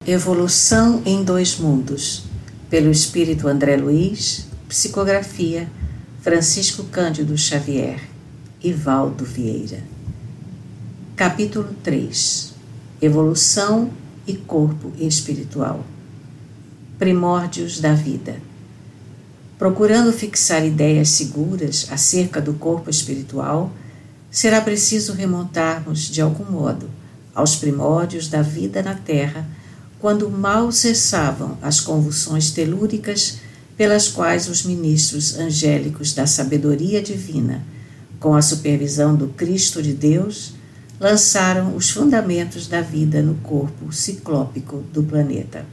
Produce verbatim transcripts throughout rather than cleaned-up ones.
Evolução em dois mundos, pelo espírito André Luiz, psicografia Francisco Cândido Xavier e Valdo Vieira. Capítulo três. Evolução e corpo espiritual. Primórdios da vida. Procurando fixar ideias seguras acerca do corpo espiritual, será preciso remontarmos, de algum modo, aos primórdios da vida na Terra, quando mal cessavam as convulsões telúricas pelas quais os ministros angélicos da sabedoria divina, com a supervisão do Cristo de Deus, lançaram os fundamentos da vida no corpo ciclópico do planeta.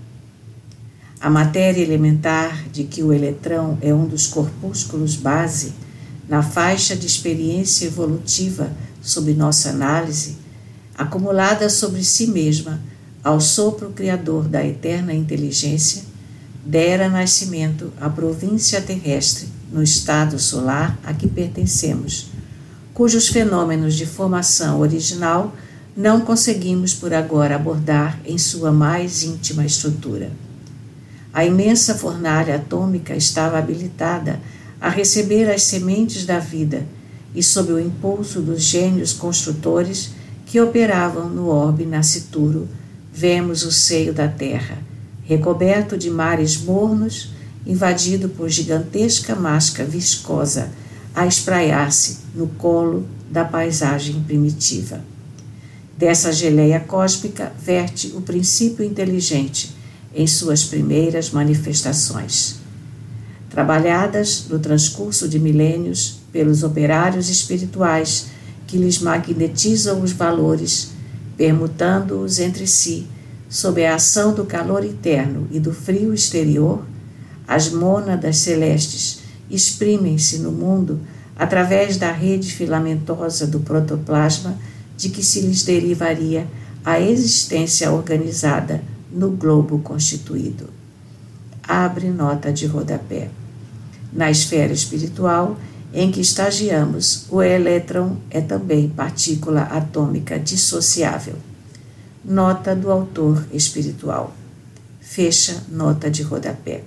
A matéria elementar de que o eletrão é um dos corpúsculos base, na faixa de experiência evolutiva sob nossa análise, acumulada sobre si mesma, ao sopro criador da eterna inteligência, dera nascimento à província terrestre no estado solar a que pertencemos, cujos fenômenos de formação original não conseguimos por agora abordar em sua mais íntima estrutura. A imensa fornalha atômica estava habilitada a receber as sementes da vida e, sob o impulso dos gênios construtores que operavam no orbe nascituro, vemos o seio da terra, recoberto de mares mornos, invadido por gigantesca máscara viscosa, a espraiar-se no colo da paisagem primitiva. Dessa geleia cósmica verte o princípio inteligente em suas primeiras manifestações. Trabalhadas no transcurso de milênios pelos operários espirituais que lhes magnetizam os valores, permutando-os entre si, sob a ação do calor interno e do frio exterior, as mônadas celestes exprimem-se no mundo através da rede filamentosa do protoplasma de que se lhes derivaria a existência organizada no globo constituído. Abre nota de rodapé. Na esfera espiritual, em que estagiamos, o elétron é também partícula atômica dissociável. Nota do autor espiritual. Fecha nota de rodapé.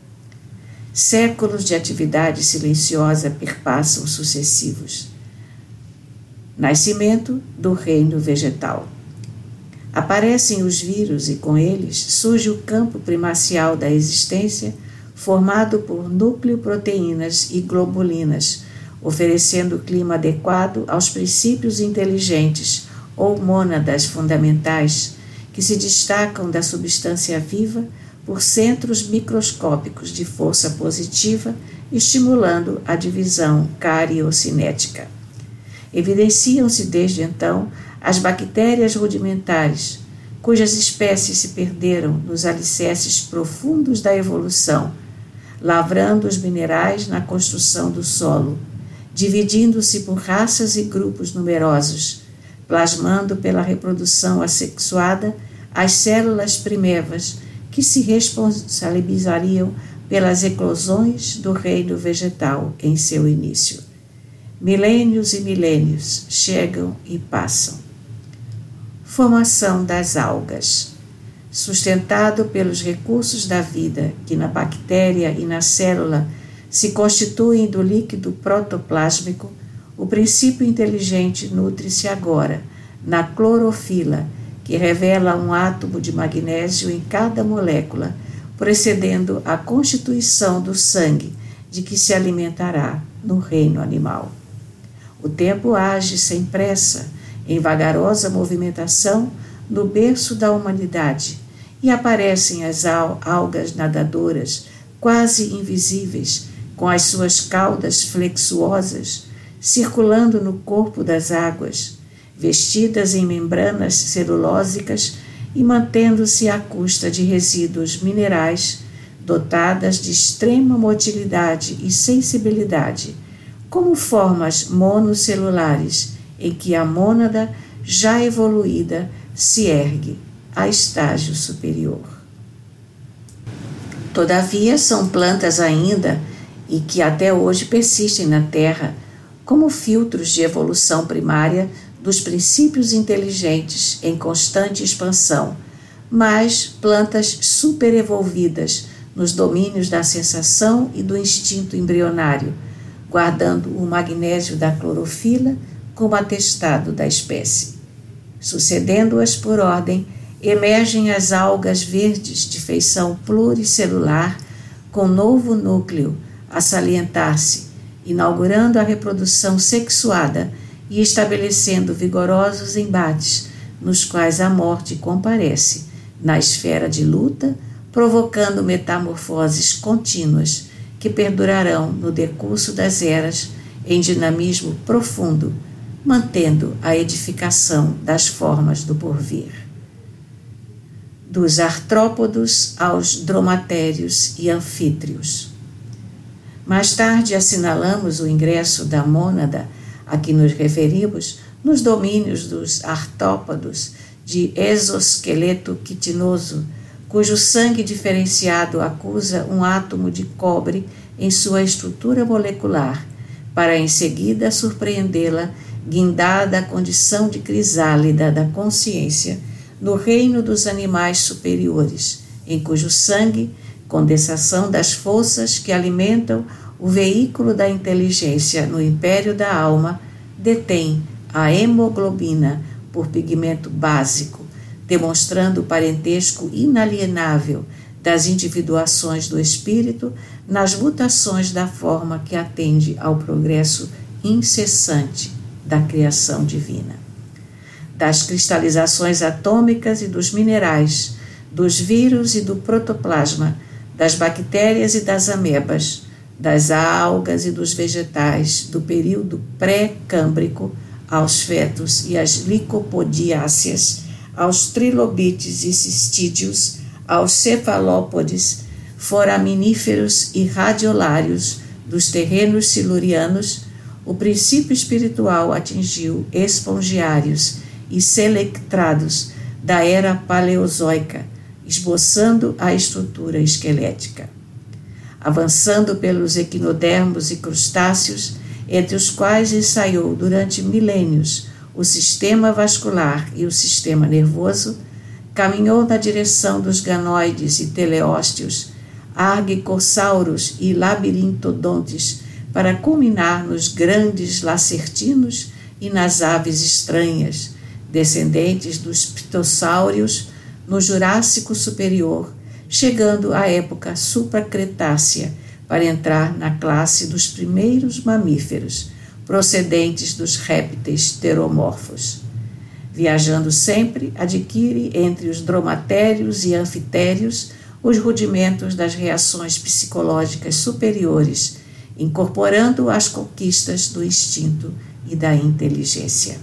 Séculos de atividade silenciosa perpassam sucessivos. Nascimento do reino vegetal. Aparecem os vírus e com eles surge o campo primacial da existência, formado por núcleo-proteínas e globulinas, oferecendo clima adequado aos princípios inteligentes ou mônadas fundamentais que se destacam da substância viva por centros microscópicos de força positiva, estimulando a divisão cariocinética. Evidenciam-se desde então as bactérias rudimentares, cujas espécies se perderam nos alicerces profundos da evolução, lavrando os minerais na construção do solo, dividindo-se por raças e grupos numerosos, plasmando pela reprodução assexuada as células primevas que se responsabilizariam pelas eclosões do reino vegetal em seu início. Milênios e milênios chegam e passam. Formação das algas. Sustentado pelos recursos da vida que na bactéria e na célula se constituem do líquido protoplásmico, o princípio inteligente nutre-se agora na clorofila, que revela um átomo de magnésio em cada molécula, precedendo a constituição do sangue de que se alimentará no reino animal. O tempo age sem pressa, em vagarosa movimentação, no berço da humanidade, e aparecem as algas nadadoras, quase invisíveis, com as suas caudas flexuosas, circulando no corpo das águas, vestidas em membranas celulósicas e mantendo-se à custa de resíduos minerais, dotadas de extrema motilidade e sensibilidade, como formas monocelulares em que a mônada, já evoluída, se ergue a estágio superior. Todavia, são plantas ainda e que até hoje persistem na Terra como filtros de evolução primária dos princípios inteligentes em constante expansão, mas plantas superevolvidas nos domínios da sensação e do instinto embrionário, guardando o magnésio da clorofila como atestado da espécie. Sucedendo-as por ordem, emergem as algas verdes de feição pluricelular com novo núcleo a salientar-se, inaugurando a reprodução sexuada e estabelecendo vigorosos embates nos quais a morte comparece na esfera de luta, provocando metamorfoses contínuas que perdurarão no decurso das eras em dinamismo profundo, mantendo a edificação das formas do porvir. Dos artrópodos aos dromatérios e anfítrios. Mais tarde assinalamos o ingresso da mônada a que nos referimos nos domínios dos artrópodos de exoesqueleto quitinoso, cujo sangue diferenciado acusa um átomo de cobre em sua estrutura molecular, para em seguida surpreendê-la guindada à condição de crisálida da consciência no reino dos animais superiores, em cujo sangue, condensação das forças que alimentam o veículo da inteligência no império da alma, detém a hemoglobina por pigmento básico, demonstrando o parentesco inalienável das individuações do espírito nas mutações da forma que atende ao progresso incessante da criação divina. Das cristalizações atômicas e dos minerais, dos vírus e do protoplasma, das bactérias e das amebas, das algas e dos vegetais, do período pré-câmbrico aos fetos e às licopodiáceas, aos trilobites e cistídeos, aos cefalópodes, foraminíferos e radiolários dos terrenos silurianos, o princípio espiritual atingiu espongiários e selectrados da era paleozoica, esboçando a estrutura esquelética. Avançando pelos equinodermos e crustáceos, entre os quais ensaiou durante milênios o sistema vascular e o sistema nervoso, caminhou na direção dos ganoides e teleósteos, argicossauros e labirintodontes, para culminar nos grandes lacertinos e nas aves estranhas, descendentes dos ptossáurios no Jurássico Superior, chegando à época supracretácea para entrar na classe dos primeiros mamíferos, procedentes dos répteis pteromorfos. Viajando sempre, adquire entre os dromatérios e anfitérios os rudimentos das reações psicológicas superiores, incorporando as conquistas do instinto e da inteligência.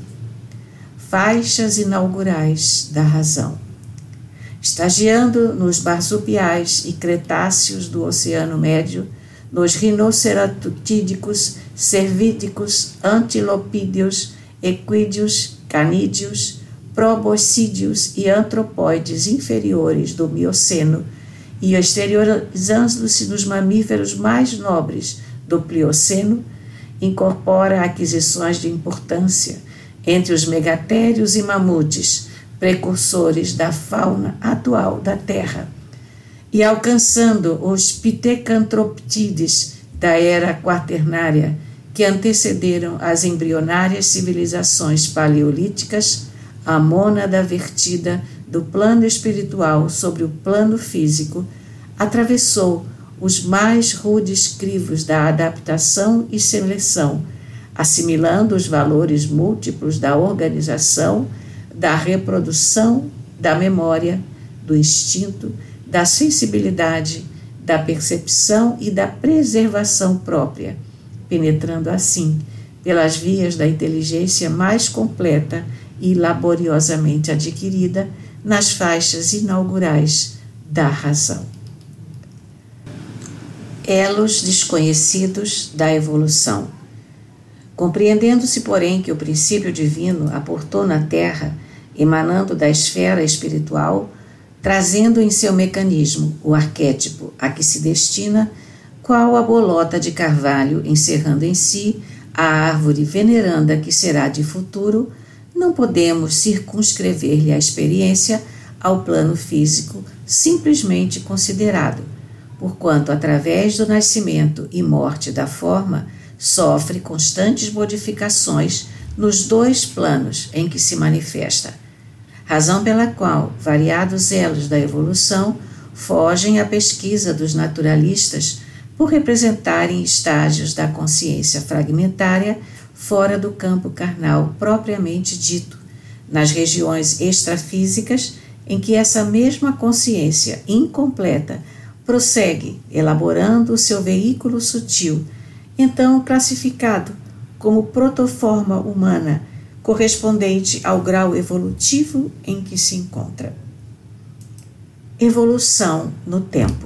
Faixas inaugurais da razão. Estagiando nos marsupiais e cretáceos do Oceano Médio, nos rinoceratutídicos, cervídicos, antilopídeos, equídeos, canídeos, proboscídeos e antropóides inferiores do Mioceno, e exteriorizando-se nos mamíferos mais nobres do Plioceno, incorpora aquisições de importância entre os megatérios e mamutes, precursores da fauna atual da Terra, e alcançando os pitecantroptídeos da era quaternária, que antecederam as embrionárias civilizações paleolíticas, a mônada vertida do plano espiritual sobre o plano físico, atravessou os mais rudes crivos da adaptação e seleção, assimilando os valores múltiplos da organização, da reprodução, da memória, do instinto, da sensibilidade, da percepção e da preservação própria, penetrando assim pelas vias da inteligência mais completa e laboriosamente adquirida nas faixas inaugurais da razão. Elos desconhecidos da evolução. Compreendendo-se, porém, que o princípio divino aportou na Terra, emanando da esfera espiritual, trazendo em seu mecanismo o arquétipo a que se destina, qual a bolota de carvalho encerrando em si a árvore veneranda que será de futuro, não podemos circunscrever-lhe a experiência ao plano físico simplesmente considerado, porquanto, através do nascimento e morte da forma, sofre constantes modificações nos dois planos em que se manifesta, razão pela qual variados elos da evolução fogem à pesquisa dos naturalistas por representarem estágios da consciência fragmentária fora do campo carnal propriamente dito, nas regiões extrafísicas em que essa mesma consciência incompleta prossegue elaborando o seu veículo sutil, então classificado como protoforma humana, correspondente ao grau evolutivo em que se encontra. Evolução no tempo.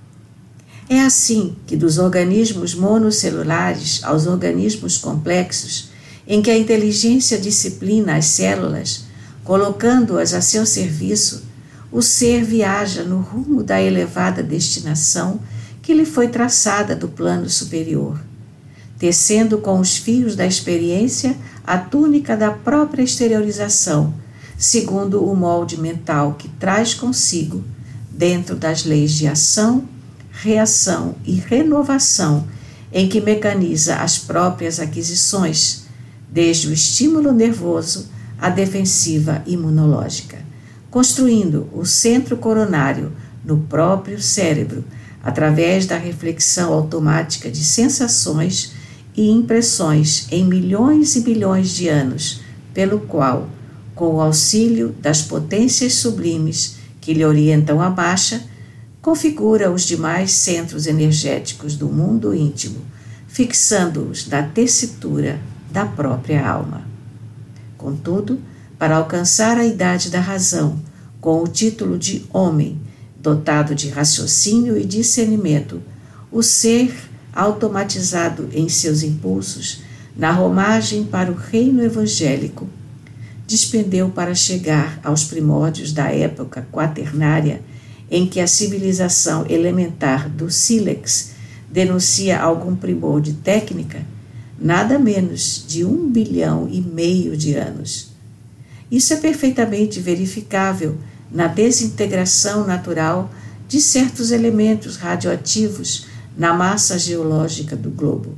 É assim que dos organismos monocelulares aos organismos complexos, em que a inteligência disciplina as células, colocando-as a seu serviço, o ser viaja no rumo da elevada destinação que lhe foi traçada do plano superior, tecendo com os fios da experiência a túnica da própria exteriorização, segundo o molde mental que traz consigo, dentro das leis de ação, reação e renovação em que mecaniza as próprias aquisições, desde o estímulo nervoso à defensiva imunológica, construindo o centro coronário no próprio cérebro, através da reflexão automática de sensações e impressões em milhões e bilhões de anos, pelo qual, com o auxílio das potências sublimes que lhe orientam a marcha, configura os demais centros energéticos do mundo íntimo, fixando-os na tessitura da própria alma. Contudo, para alcançar a idade da razão, com o título de homem, dotado de raciocínio e discernimento, o ser, automatizado em seus impulsos, na romagem para o reino evangélico, despendeu para chegar aos primórdios da época quaternária, em que a civilização elementar do sílex denuncia algum primor de técnica, nada menos de um bilhão e meio de anos. Isso é perfeitamente verificável na desintegração natural de certos elementos radioativos na massa geológica do globo.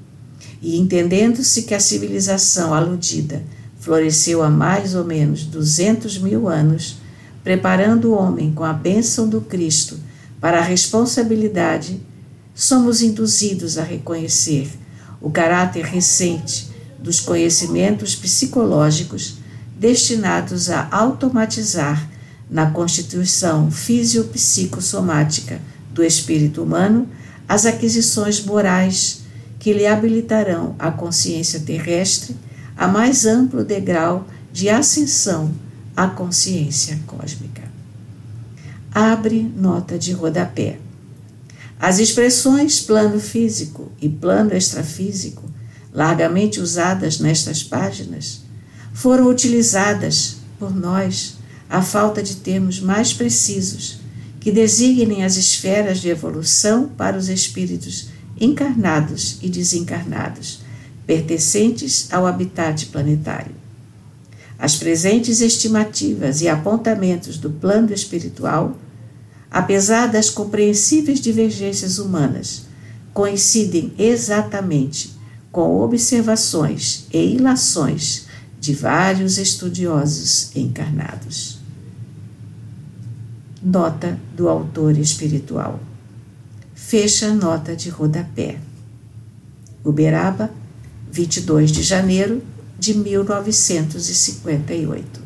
E entendendo-se que a civilização aludida floresceu há mais ou menos duzentos mil anos, preparando o homem com a bênção do Cristo para a responsabilidade, somos induzidos a reconhecer o caráter recente dos conhecimentos psicológicos destinados a automatizar na constituição fisiopsicossomática do espírito humano as aquisições morais que lhe habilitarão a consciência terrestre a mais amplo degrau de ascensão à consciência cósmica. Abre nota de rodapé. As expressões plano físico e plano extrafísico, largamente usadas nestas páginas, foram utilizadas por nós à falta de termos mais precisos que designem as esferas de evolução para os espíritos encarnados e desencarnados, pertencentes ao habitat planetário. As presentes estimativas e apontamentos do plano espiritual, apesar das compreensíveis divergências humanas, coincidem exatamente com observações e ilações de vários estudiosos encarnados. Nota do autor espiritual. Fecha nota de rodapé. Uberaba, vinte e dois de janeiro de mil novecentos e cinquenta e oito.